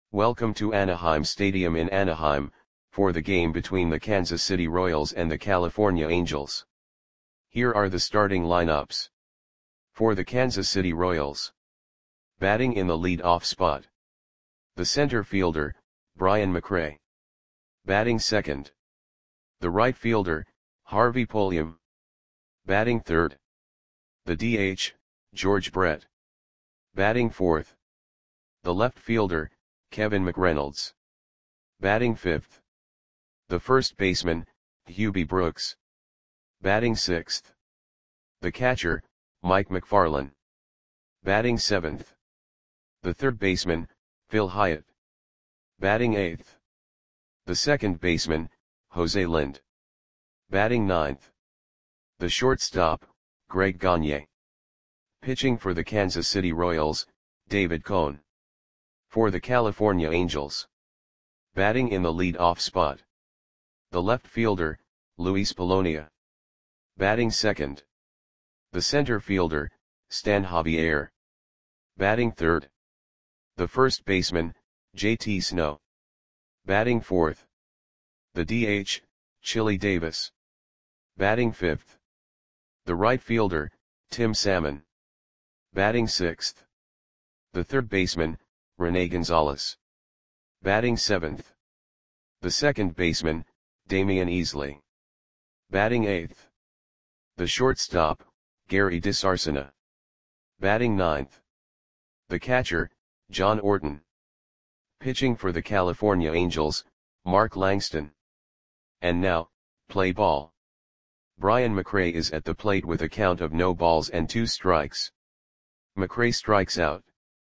Welcome to Anaheim Stadium in Anaheim, for the game between the Kansas City Royals and the California Angels. Here are the starting lineups. For the Kansas City Royals. Batting in the lead-off spot. The center fielder, Brian McRae. Batting second. The right fielder, Harvey Pulliam. Batting third. The DH, George Brett. Batting fourth. The left fielder, Kevin McReynolds. Batting fifth. The first baseman, Hubie Brooks. Batting sixth. The catcher, Mike McFarland. Batting seventh. The third baseman, Phil Hyatt. Batting eighth. The second baseman, Jose Lind. Batting ninth. The shortstop, Greg Gagne. Pitching for the Kansas City Royals, David Cone. For the California Angels. Batting in the lead-off spot. The left fielder, Luis Polonia. Batting second. The center fielder, Stan Javier. Batting third. The first baseman, JT Snow. Batting fourth. The DH, Chili Davis. Batting fifth. The right fielder, Tim Salmon. Batting sixth. The third baseman, Rene Gonzalez. Batting seventh. The second baseman, Damian Easley. Batting eighth. The shortstop, Gary DeSarcina. Batting ninth. The catcher, John Orton. Pitching for the California Angels, Mark Langston. And now, play ball. Brian McRae is at the plate with a count of no balls and 2 strikes. McRae strikes out.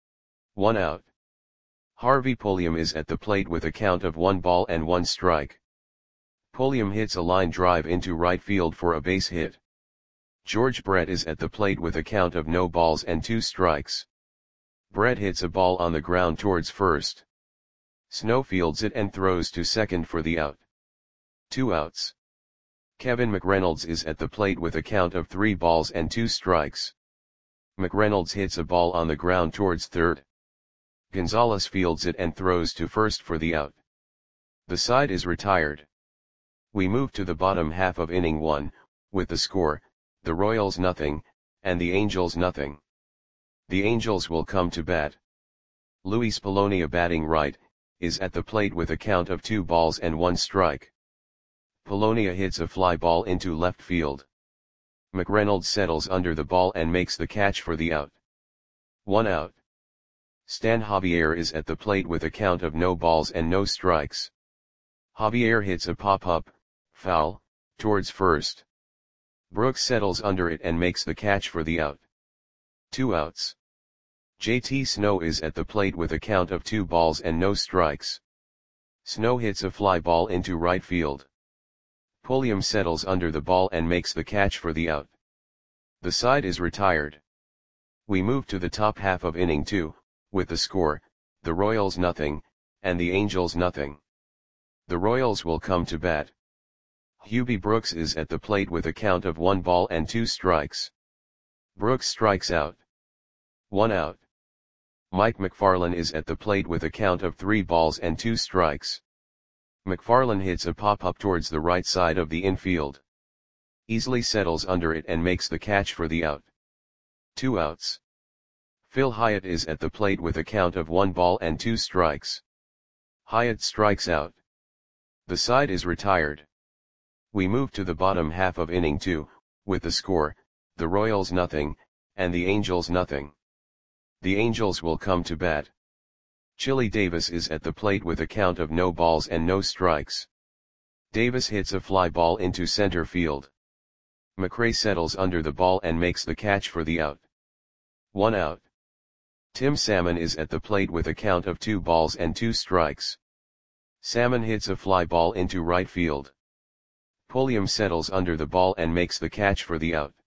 1 out. Harvey Pulliam is at the plate with a count of 1 ball and 1 strike. Pulliam hits a line drive into right field for a base hit. George Brett is at the plate with a count of no balls and 2 strikes. Brett hits a ball on the ground towards first. Snow fields it and throws to second for the out. 2 outs. Kevin McReynolds is at the plate with a count of 3 balls and 2 strikes. McReynolds hits a ball on the ground towards third. Gonzalez fields it and throws to first for the out. The side is retired. We move to the bottom half of inning 1, with the score, the Royals nothing, and the Angels nothing. The Angels will come to bat. Luis Polonia batting right, is at the plate with a count of 2 balls and 1 strike. Polonia hits a fly ball into left field. McReynolds settles under the ball and makes the catch for the out. 1 out. Stan Javier is at the plate with a count of no balls and no strikes. Javier hits a pop-up, foul, towards first. Brooks settles under it and makes the catch for the out. 2 outs. JT Snow is at the plate with a count of 2 balls and no strikes. Snow hits a fly ball into right field. Pulliam settles under the ball and makes the catch for the out. The side is retired. We move to the top half of inning 2, with the score, the Royals nothing, and the Angels nothing. The Royals will come to bat. Hubie Brooks is at the plate with a count of 1 ball and 2 strikes. Brooks strikes out. 1 out. Mike McFarland is at the plate with a count of 3 balls and 2 strikes. McFarland hits a pop-up towards the right side of the infield. Easley settles under it and makes the catch for the out. 2 outs. Phil Hyatt is at the plate with a count of 1 ball and 2 strikes. Hyatt strikes out. The side is retired. We move to the bottom half of inning 2, with the score, the Royals nothing, and the Angels nothing. The Angels will come to bat. Chili Davis is at the plate with a count of no balls and no strikes. Davis hits a fly ball into center field. McRae settles under the ball and makes the catch for the out. 1 out. Tim Salmon is at the plate with a count of 2 balls and 2 strikes. Salmon hits a fly ball into right field. Pulliam settles under the ball and makes the catch for the out.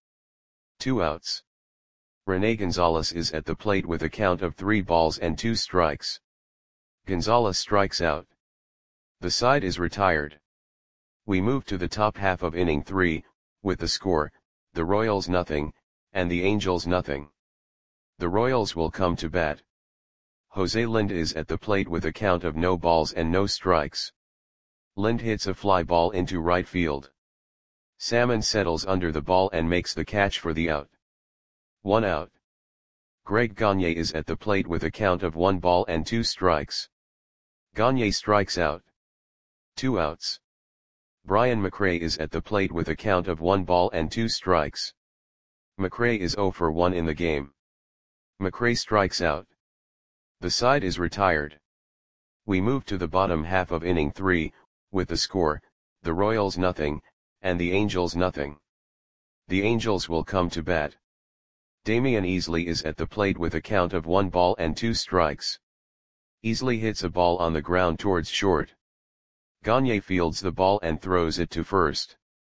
2 outs. Rene Gonzalez is at the plate with a count of 3 balls and 2 strikes. Gonzalez strikes out. The side is retired. We move to the top half of inning 3, with the score, the Royals nothing, and the Angels nothing. The Royals will come to bat. Jose Lind is at the plate with a count of no balls and no strikes. Lind hits a fly ball into right field. Salmon settles under the ball and makes the catch for the out. 1 out. Greg Gagne is at the plate with a count of 1 ball and 2 strikes. Gagne strikes out. 2 outs. Brian McRae is at the plate with a count of 1 ball and 2 strikes. McRae is 0 for 1 in the game. McRae strikes out. The side is retired. We move to the bottom half of inning 3, with the score, the Royals nothing, and the Angels nothing. The Angels will come to bat. Damian Easley is at the plate with a count of 1 ball and 2 strikes. Easley hits a ball on the ground towards short. Gagne fields the ball and throws it to first.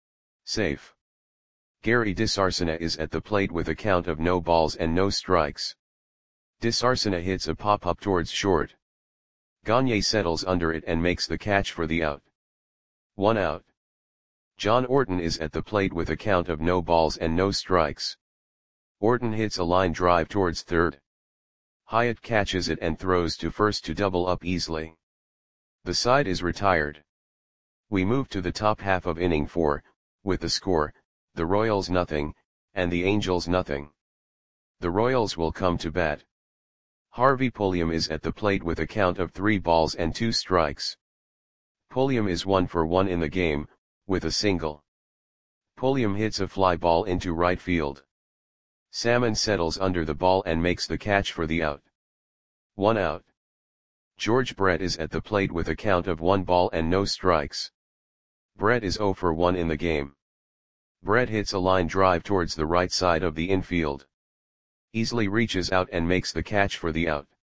Safe. Gary DeSarcina is at the plate with a count of no balls and no strikes. DeSarcina hits a pop-up towards short. Gagne settles under it and makes the catch for the out. 1 out. John Orton is at the plate with a count of no balls and no strikes. Orton hits a line drive towards third. Hyatt catches it and throws to first to double up Easley. The side is retired. We move to the top half of inning 4, with the score, the Royals nothing, and the Angels nothing. The Royals will come to bat. Harvey Pulliam is at the plate with a count of 3 balls and 2 strikes. Pulliam is 1 for 1 in the game, with a single. Pulliam hits a fly ball into right field. Salmon settles under the ball and makes the catch for the out. 1 out. George Brett is at the plate with a count of 1 ball and no strikes. Brett is 0 for 1 in the game. Brett hits a line drive towards the right side of the infield. Easley reaches out and makes the catch for the out.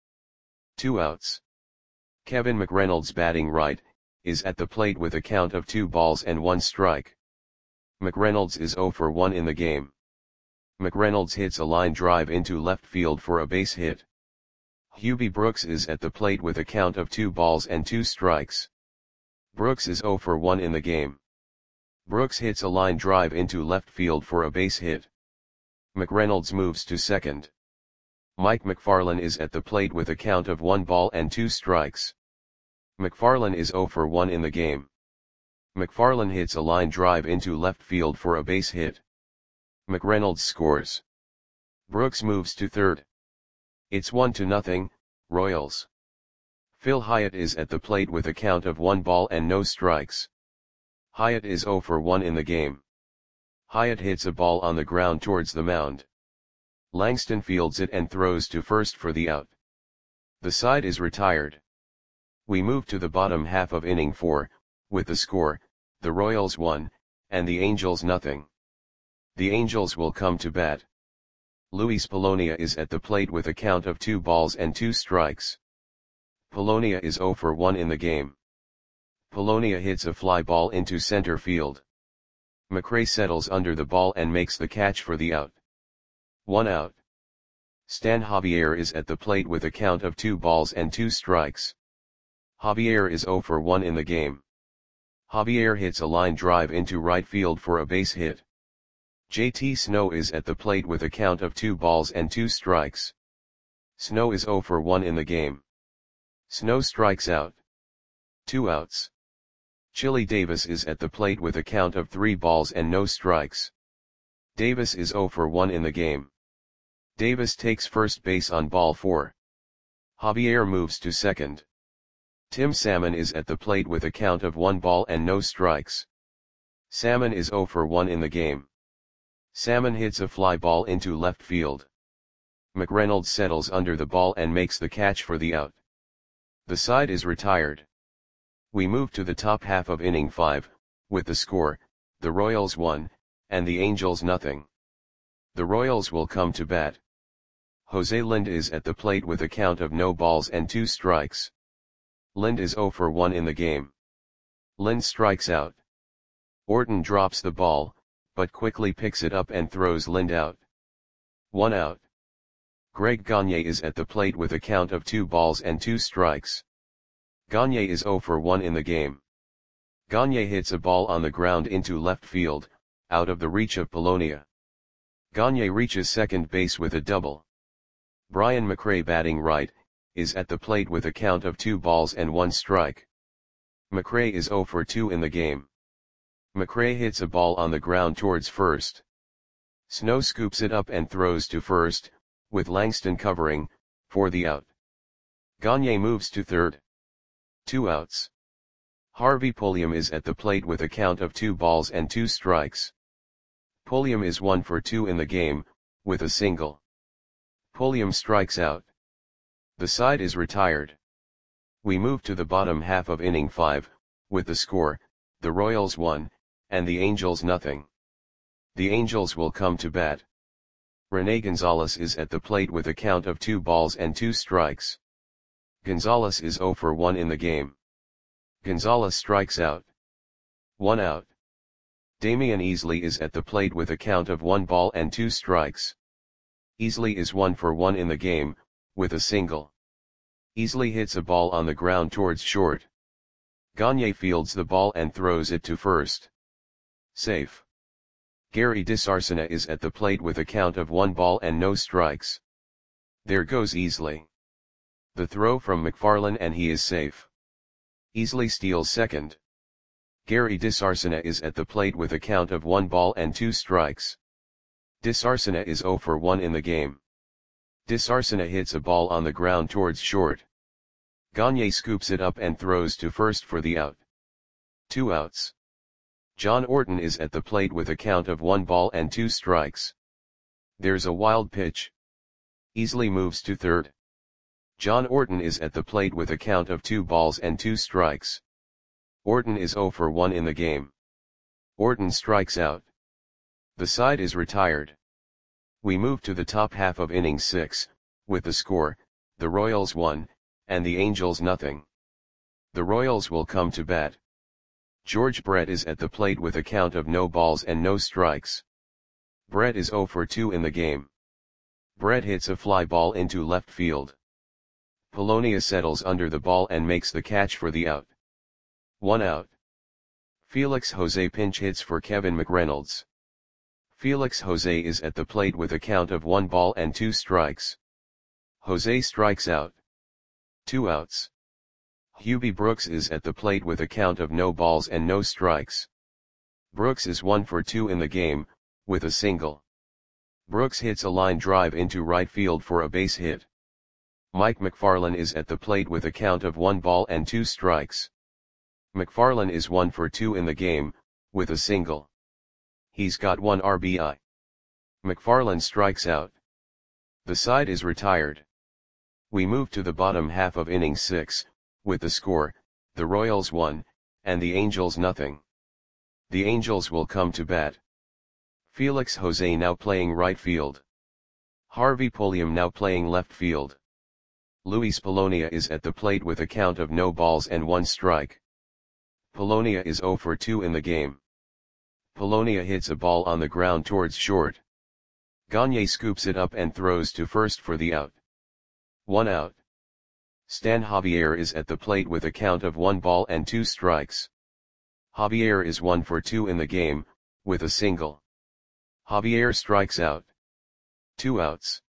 2 outs. Kevin McReynolds, batting right, is at the plate with a count of 2 balls and 1 strike. McReynolds is 0 for 1 in the game. McReynolds hits a line drive into left field for a base hit. Hubie Brooks is at the plate with a count of 2 balls and 2 strikes. Brooks is 0 for 1 in the game. Brooks hits a line drive into left field for a base hit. McReynolds moves to second. Mike McFarland is at the plate with a count of 1 ball and 2 strikes. McFarland is 0 for 1 in the game. McFarland hits a line drive into left field for a base hit. McReynolds scores. Brooks moves to third. It's 1-0, Royals. Phil Hyatt is at the plate with a count of 1 ball and no strikes. Hyatt is 0 for 1 in the game. Hyatt hits a ball on the ground towards the mound. Langston fields it and throws to first for the out. The side is retired. We move to the bottom half of inning 4, with the score, the Royals 1, and the Angels nothing. The Angels will come to bat. Luis Polonia is at the plate with a count of 2 balls and 2 strikes. Polonia is 0 for 1 in the game. Polonia hits a fly ball into center field. McRae settles under the ball and makes the catch for the out. 1 out. Stan Javier is at the plate with a count of 2 balls and 2 strikes. Javier is 0 for 1 in the game. Javier hits a line drive into right field for a base hit. JT Snow is at the plate with a count of 2 balls and 2 strikes. Snow is 0 for 1 in the game. Snow strikes out. 2 outs. Chili Davis is at the plate with a count of 3 balls and no strikes. Davis is 0 for 1 in the game. Davis takes first base on ball 4. Javier moves to second. Tim Salmon is at the plate with a count of 1 ball and no strikes. Salmon is 0 for 1 in the game. Salmon hits a fly ball into left field. McReynolds settles under the ball and makes the catch for the out. The side is retired. We move to the top half of inning 5, with the score, the Royals 1, and the Angels nothing. The Royals will come to bat. Jose Lind is at the plate with a count of no balls and 2 strikes. Lind is 0 for 1 in the game. Lind strikes out. Orton drops the ball, but quickly picks it up and throws Lind out. 1 out. Greg Gagne is at the plate with a count of 2 balls and 2 strikes. Gagne is 0 for 1 in the game. Gagne hits a ball on the ground into left field, out of the reach of Polonia. Gagne reaches second base with a double. Brian McRae, batting right, is at the plate with a count of 2 balls and 1 strike. McRae is 0 for 2 in the game. McRae hits a ball on the ground towards first. Snow scoops it up and throws to first, with Langston covering, for the out. Gagne moves to third. 2 outs. Harvey Pulliam is at the plate with a count of 2 balls and 2 strikes. Pulliam is 1 for 2 in the game, with a single. Pulliam strikes out. The side is retired. We move to the bottom half of inning 5, with the score, the Royals 1, and the Angels nothing. The Angels will come to bat. Rene Gonzalez is at the plate with a count of 2 balls and 2 strikes. Gonzalez is 0 for 1 in the game. Gonzalez strikes out. 1 out. Damian Easley is at the plate with a count of 1 ball and 2 strikes. Easley is 1 for 1 in the game, with a single. Easley hits a ball on the ground towards short. Gagne fields the ball and throws it to first. Safe. Gary DeSarcina is at the plate with a count of 1 ball and no strikes. There goes Easley. The throw from McFarland and he is safe. Easley steals second. Gary DeSarcina is at the plate with a count of 1 ball and 2 strikes. DeSarcina is 0 for 1 in the game. DeSarcina hits a ball on the ground towards short. Gagne scoops it up and throws to first for the out. 2 outs. John Orton is at the plate with a count of 1 ball and 2 strikes. There's a wild pitch. Easley moves to third. John Orton is at the plate with a count of 2 balls and 2 strikes. Orton is 0 for 1 in the game. Orton strikes out. The side is retired. We move to the top half of inning 6, with the score, the Royals 1, and the Angels nothing. The Royals will come to bat. George Brett is at the plate with a count of no balls and no strikes. Brett is 0 for 2 in the game. Brett hits a fly ball into left field. Polonia settles under the ball and makes the catch for the out. 1 out. Felix Jose pinch hits for Kevin McReynolds. Felix Jose is at the plate with a count of 1 ball and 2 strikes. Jose strikes out. 2 outs. Hubie Brooks is at the plate with a count of no balls and no strikes. Brooks is 1 for 2 in the game, with a single. Brooks hits a line drive into right field for a base hit. Mike McFarland is at the plate with a count of 1 ball and 2 strikes. McFarland is 1 for 2 in the game, with a single. He's got 1 RBI. McFarland strikes out. The side is retired. We move to the bottom half of inning 6, with the score, the Royals 1, and the Angels nothing. The Angels will come to bat. Felix Jose now playing right field. Harvey Pulliam now playing left field. Luis Polonia is at the plate with a count of no balls and 1 strike. Polonia is 0 for 2 in the game. Polonia hits a ball on the ground towards short. Gagne scoops it up and throws to first for the out. 1 out. Stan Javier is at the plate with a count of 1 ball and 2 strikes. Javier is 1 for 2 in the game, with a single. Javier strikes out. 2 outs.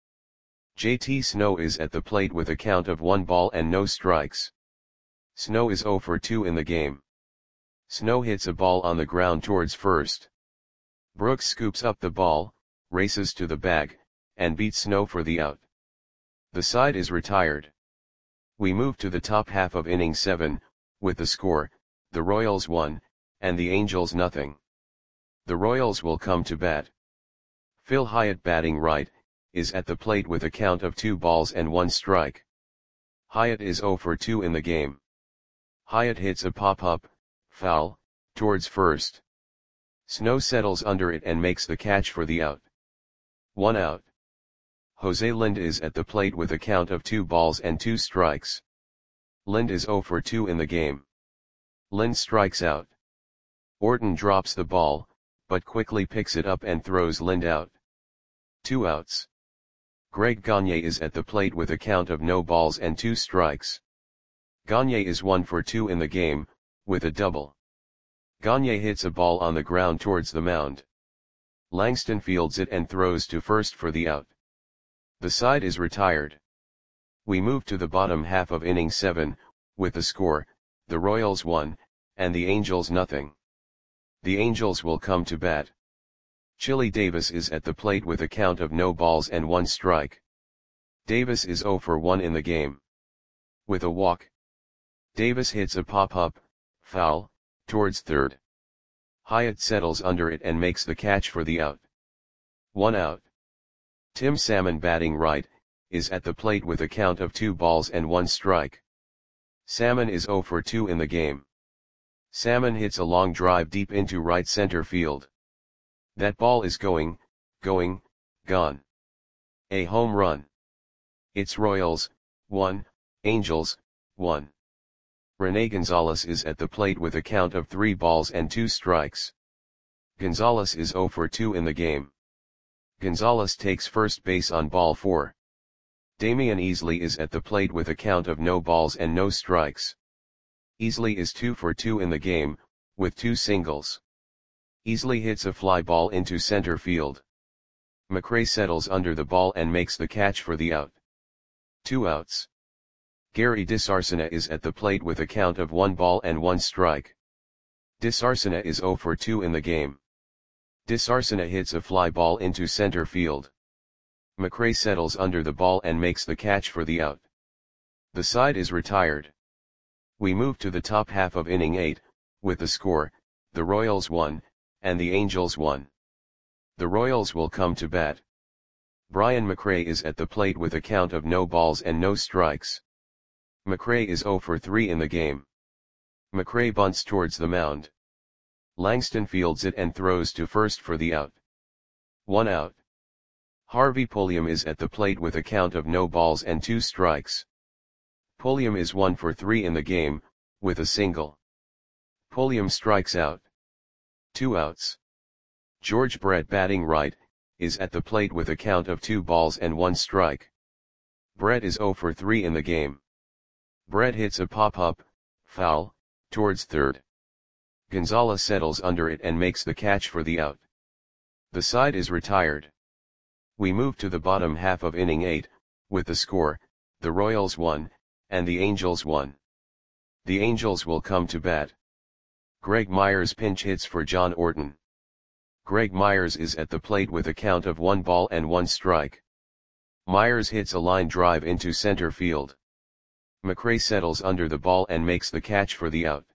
JT Snow is at the plate with a count of 1 ball and no strikes. Snow is 0 for 2 in the game. Snow hits a ball on the ground towards first. Brooks scoops up the ball, races to the bag, and beats Snow for the out. The side is retired. We move to the top half of inning 7, with the score, the Royals 1, and the Angels nothing. The Royals will come to bat. Phil Hyatt batting right, is at the plate with a count of 2 balls and 1 strike. Hyatt is 0 for 2 in the game. Hyatt hits a pop-up, foul, towards first. Snow settles under it and makes the catch for the out. 1 out. Jose Lind is at the plate with a count of 2 balls and 2 strikes. Lind is 0 for 2 in the game. Lind strikes out. Orton drops the ball, but quickly picks it up and throws Lind out. 2 outs. Greg Gagne is at the plate with a count of no balls and 2 strikes. Gagne is 1 for 2 in the game, with a double. Gagne hits a ball on the ground towards the mound. Langston fields it and throws to first for the out. The side is retired. We move to the bottom half of inning 7, with the score, the Royals 1, and the Angels nothing. The Angels will come to bat. Chili Davis is at the plate with a count of no balls and 1 strike. Davis is 0 for 1 in the game. With a walk, Davis hits a pop-up, foul, towards third. Hyatt settles under it and makes the catch for the out. 1 out. Tim Salmon, batting right, is at the plate with a count of 2 balls and 1 strike. Salmon is 0 for 2 in the game. Salmon hits a long drive deep into right center field. That ball is gone. A home run. It's Royals, 1, Angels, 1. Rene Gonzalez is at the plate with a count of 3 balls and 2 strikes. Gonzalez is 0 for 2 in the game. Gonzalez takes first base on ball 4. Damian Easley is at the plate with a count of no balls and no strikes. Easley is 2 for 2 in the game, with 2 singles. Easley hits a fly ball into center field. McRae settles under the ball and makes the catch for the out. 2 outs. Gary DeSarcina is at the plate with a count of 1 ball and 1 strike. DeSarcina is 0 for 2 in the game. DeSarcina hits a fly ball into center field. McRae settles under the ball and makes the catch for the out. The side is retired. We move to the top half of inning 8, with the score, the Royals 1, and the Angels 1. The Royals will come to bat. Brian McRae is at the plate with a count of no balls and no strikes. McRae is 0 for 3 in the game. McRae bunts towards the mound. Langston fields it and throws to first for the out. 1 out. Harvey Pulliam is at the plate with a count of no balls and 2 strikes. Pulliam is 1 for 3 in the game, with a single. Pulliam strikes out. 2 outs. George Brett, batting right, is at the plate with a count of 2 balls and 1 strike. Brett is 0 for 3 in the game. Brett hits a pop-up, foul, towards third. Gonzalez settles under it and makes the catch for the out. The side is retired. We move to the bottom half of inning 8, with the score, the Royals 1, and the Angels 1. The Angels will come to bat. Greg Myers pinch hits for John Orton. Greg Myers is at the plate with a count of 1 ball and 1 strike. Myers hits a line drive into center field. McRae settles under the ball and makes the catch for the out.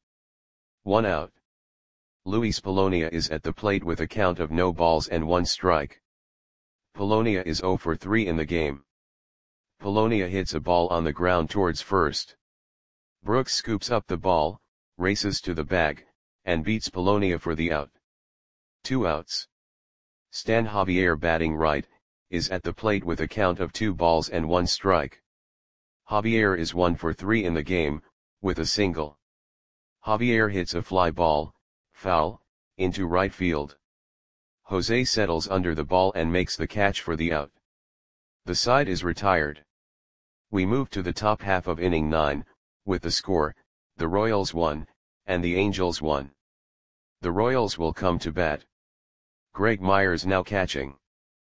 1 out. Luis Polonia is at the plate with a count of no balls and 1 strike. Polonia is 0 for 3 in the game. Polonia hits a ball on the ground towards first. Brooks scoops up the ball, races to the bag, and beats Polonia for the out. 2 outs. Stan Javier, batting right, is at the plate with a count of 2 balls and 1 strike. Javier is 1 for 3 in the game, with a single. Javier hits a fly ball, foul, into right field. Jose settles under the ball and makes the catch for the out. The side is retired. We move to the top half of inning 9, with the score, the Royals 1, and the Angels 1. The Royals will come to bat. Greg Myers now catching.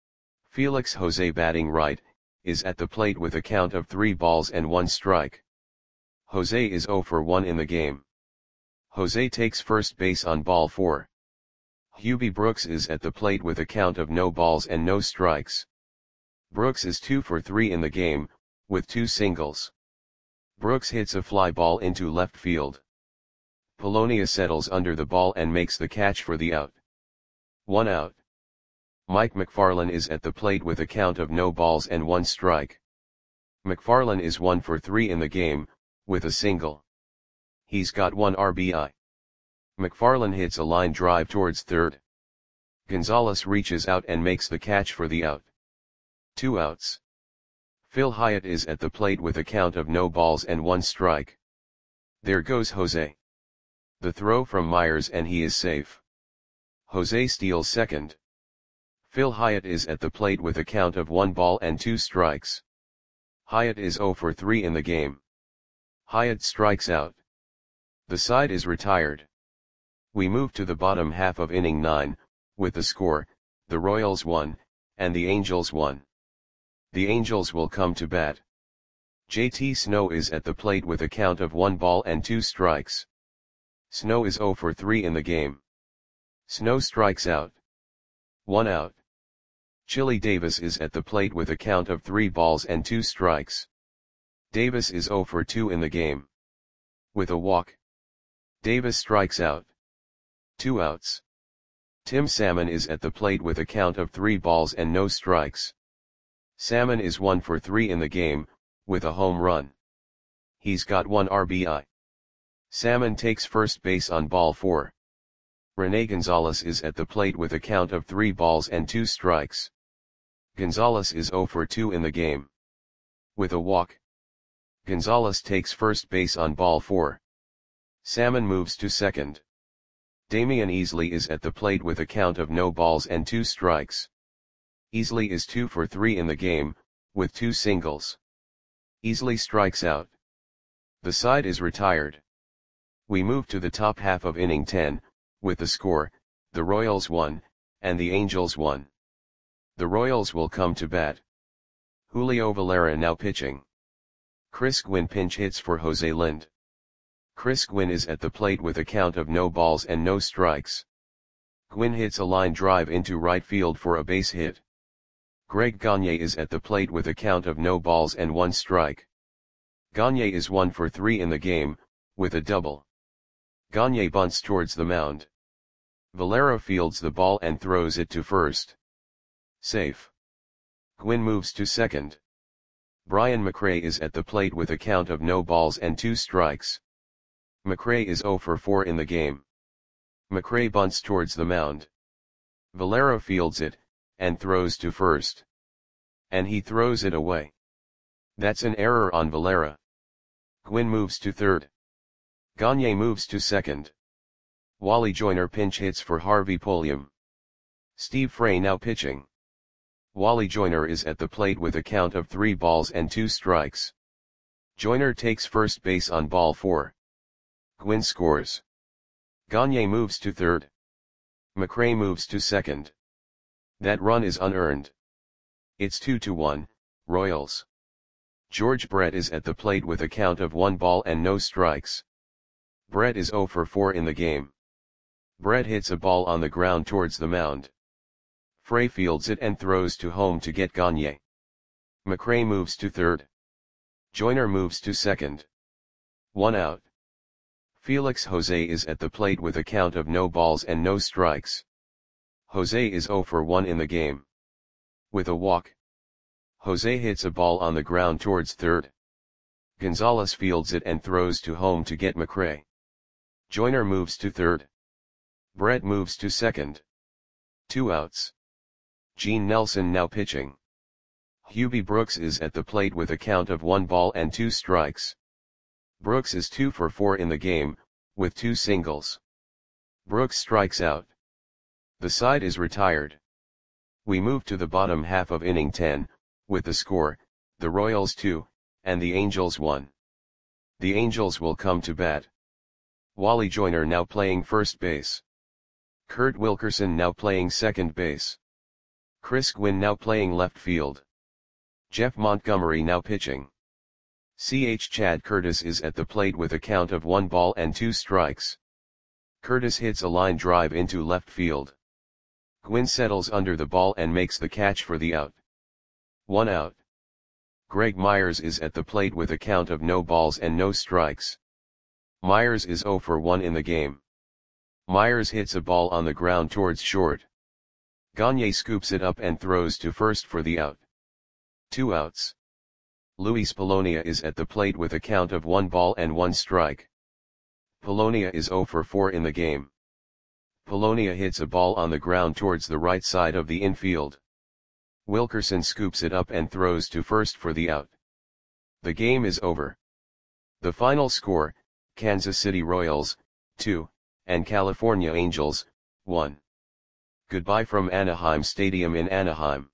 Felix Jose, batting right, is at the plate with a count of 3 balls and 1 strike. Jose is 0 for 1 in the game. Jose takes first base on ball 4. Hubie Brooks is at the plate with a count of no balls and no strikes. Brooks is 2 for 3 in the game, with 2 singles. Brooks hits a fly ball into left field. Polonia settles under the ball and makes the catch for the out. 1 out. Mike McFarland is at the plate with a count of no balls and 1 strike. McFarland is 1 for 3 in the game, with a single. He's got 1 RBI. McFarland hits a line drive towards third. Gonzalez reaches out and makes the catch for the out. 2 outs. Phil Hyatt is at the plate with a count of no balls and 1 strike. There goes Jose. The throw from Myers and he is safe. Jose steals second. Phil Hyatt is at the plate with a count of 1 ball and 2 strikes. Hyatt is 0 for 3 in the game. Hyatt strikes out. The side is retired. We move to the bottom half of inning 9, with the score, the Royals 1, and the Angels 1. The Angels will come to bat. JT Snow is at the plate with a count of 1 ball and 2 strikes. Snow is 0 for 3 in the game. Snow strikes out. 1 out. Chili Davis is at the plate with a count of 3 balls and 2 strikes. Davis is 0 for 2 in the game. With a walk, Davis strikes out. 2 outs. Tim Salmon is at the plate with a count of 3 balls and no strikes. Salmon is 1 for 3 in the game, with a home run. He's got 1 RBI. Salmon takes first base on ball 4. Rene Gonzalez is at the plate with a count of 3 balls and 2 strikes. Gonzalez is 0 for 2 in the game. With a walk, Gonzalez takes first base on ball 4. Salmon moves to second. Damian Easley is at the plate with a count of no balls and 2 strikes. Easley is 2 for 3 in the game, with 2 singles. Easley strikes out. The side is retired. We move to the top half of inning 10, with the score, the Royals 1, and the Angels 1. The Royals will come to bat. Julio Valera now pitching. Chris Gwynn pinch hits for Jose Lind. Chris Gwynn is at the plate with a count of no balls and no strikes. Gwynn hits a line drive into right field for a base hit. Greg Gagne is at the plate with a count of no balls and 1 strike. Gagne is 1 for 3 in the game, with a double. Gagne bunts towards the mound. Valera fields the ball and throws it to first. Safe. Gwynn moves to second. Brian McRae is at the plate with a count of no balls and 2 strikes. McRae is 0 for 4 in the game. McRae bunts towards the mound. Valera fields it, and throws to first. And he throws it away. That's an error on Valera. Gwynn moves to third. Gagne moves to second. Wally Joyner pinch hits for Harvey Polium. Steve Frey now pitching. Wally Joyner is at the plate with a count of 3 balls and 2 strikes. Joyner takes first base on ball 4. Gwynn scores. Gagne moves to third. McRae moves to second. That run is unearned. It's 2-1, Royals. George Brett is at the plate with a count of 1 ball and no strikes. Brett is 0 for 4 in the game. Brett hits a ball on the ground towards the mound. Frey fields it and throws to home to get Gagne. McRae moves to third. Joyner moves to second. 1 out. Felix Jose is at the plate with a count of no balls and no strikes. Jose is 0 for 1 in the game. With a walk, Jose hits a ball on the ground towards third. Gonzalez fields it and throws to home to get McRae. Joyner moves to third. Brett moves to second. 2 outs. Gene Nelson now pitching. Hubie Brooks is at the plate with a count of 1 ball and 2 strikes. Brooks is 2 for 4 in the game, with 2 singles. Brooks strikes out. The side is retired. We move to the bottom half of inning 10, with the score, the Royals 2, and the Angels 1. The Angels will come to bat. Wally Joyner now playing first base. Kurt Wilkerson now playing second base. Chris Gwynn now playing left field. Jeff Montgomery now pitching. Chad Curtis is at the plate with a count of 1 ball and 2 strikes. Curtis hits a line drive into left field. Gwynn settles under the ball and makes the catch for the out. 1 out. Greg Myers is at the plate with a count of no balls and no strikes. Myers is 0 for 1 in the game. Myers hits a ball on the ground towards short. Gagne scoops it up and throws to first for the out. 2 outs. Luis Polonia is at the plate with a count of 1 ball and 1 strike. Polonia is 0 for 4 in the game. Polonia hits a ball on the ground towards the right side of the infield. Wilkerson scoops it up and throws to first for the out. The game is over. The final score, Kansas City Royals, 2, and California Angels, 1. Goodbye from Anaheim Stadium in Anaheim.